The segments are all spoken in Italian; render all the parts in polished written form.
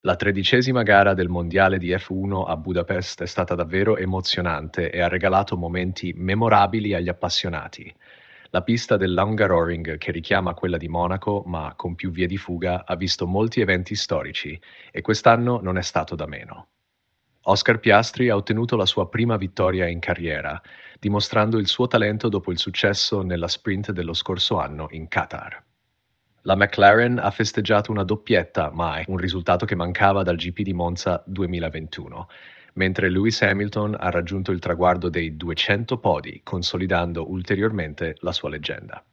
La 13ª gara del mondiale di F1 a Budapest è stata davvero emozionante e ha regalato momenti memorabili agli appassionati. La pista dell'Hungaroring, che richiama quella di Monaco, ma con più vie di fuga, ha visto molti eventi storici e quest'anno non è stato da meno. Oscar Piastri ha ottenuto la sua prima vittoria in carriera, dimostrando il suo talento dopo il successo nella sprint dello scorso anno in Qatar. La McLaren ha festeggiato una doppietta, ma è un risultato che mancava dal GP di Monza 2021, mentre Lewis Hamilton ha raggiunto il traguardo dei 200 podi, consolidando ulteriormente la sua leggenda.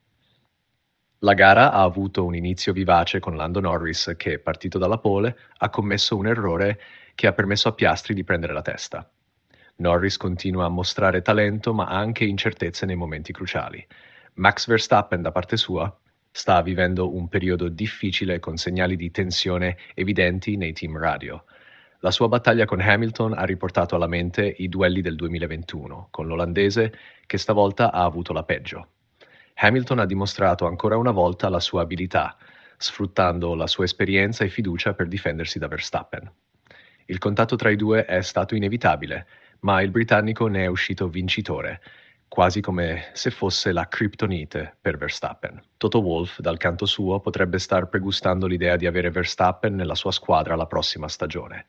La gara ha avuto un inizio vivace con Lando Norris che, partito dalla pole, ha commesso un errore che ha permesso a Piastri di prendere la testa. Norris continua a mostrare talento ma ha anche incertezze nei momenti cruciali. Max Verstappen, da parte sua, sta vivendo un periodo difficile con segnali di tensione evidenti nei team radio. La sua battaglia con Hamilton ha riportato alla mente i duelli del 2021, con l'olandese che stavolta ha avuto la peggio. Hamilton ha dimostrato ancora una volta la sua abilità, sfruttando la sua esperienza e fiducia per difendersi da Verstappen. Il contatto tra i due è stato inevitabile, ma il britannico ne è uscito vincitore, quasi come se fosse la kryptonite per Verstappen. Toto Wolff, dal canto suo, potrebbe star pregustando l'idea di avere Verstappen nella sua squadra la prossima stagione.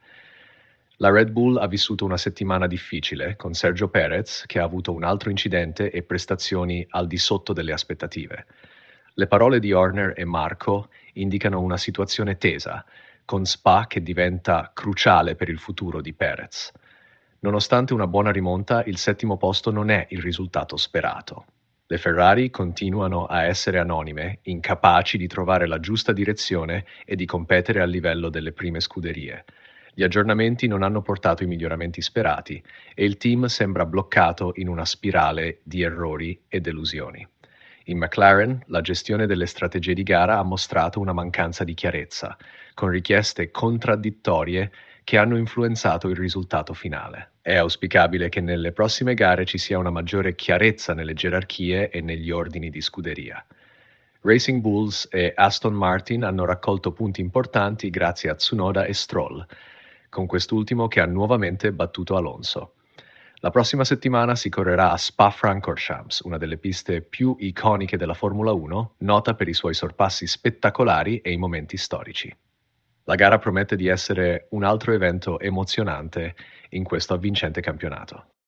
La Red Bull ha vissuto una settimana difficile con Sergio Perez, che ha avuto un altro incidente e prestazioni al di sotto delle aspettative. Le parole di Horner e Marco indicano una situazione tesa, con Spa che diventa cruciale per il futuro di Perez. Nonostante una buona rimonta, il settimo posto non è il risultato sperato. Le Ferrari continuano a essere anonime, incapaci di trovare la giusta direzione e di competere a livello delle prime scuderie. Gli aggiornamenti non hanno portato i miglioramenti sperati e il team sembra bloccato in una spirale di errori e delusioni. In McLaren, la gestione delle strategie di gara ha mostrato una mancanza di chiarezza, con richieste contraddittorie che hanno influenzato il risultato finale. È auspicabile che nelle prossime gare ci sia una maggiore chiarezza nelle gerarchie e negli ordini di scuderia. Racing Bulls e Aston Martin hanno raccolto punti importanti grazie a Tsunoda e Stroll, con quest'ultimo che ha nuovamente battuto Alonso. La prossima settimana si correrà a Spa-Francorchamps, una delle piste più iconiche della Formula 1, nota per i suoi sorpassi spettacolari e i momenti storici. La gara promette di essere un altro evento emozionante in questo avvincente campionato.